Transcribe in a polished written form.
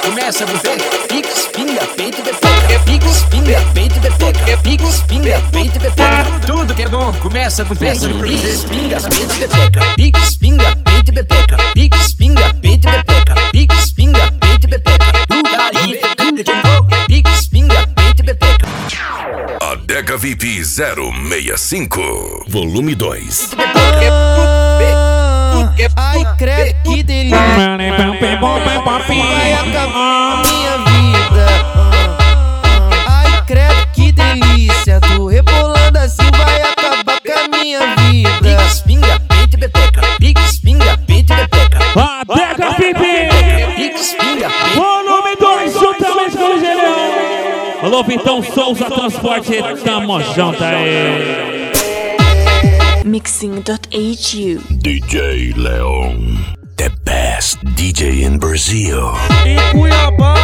começa no pé. Pica, espinga, peito e pepeca. Pica, espinga, peito e pepeca. Pica, espinga, peito e pepeca. Tudo que é bom começa no pé. Pica, espinga, peito e pepeca. Pica, espinga, peito e pepeca. Pica, espinga, peito e pepeca. Pica, espinga, peito e pepeca. Tudo que é bom. Pica, espinga, peito e pepeca. Adega VIP 065, volume 2. Ai, credo, que delícia. Vai acabar minha vida. Ai, credo, que delícia. Tu rebolando assim vai acabar com a minha vida. Pica, espinga, peito e pepeca. Pica, espinga, peito e pepeca. Adega VIP Pica, espinga, peito. volume 2, juntamente com o Geneão. Alô, Vitão Souza Transporte, tamo junto aí. Mixing.hu DJ Leon, the best DJ in Brazil. Em Cuiabá.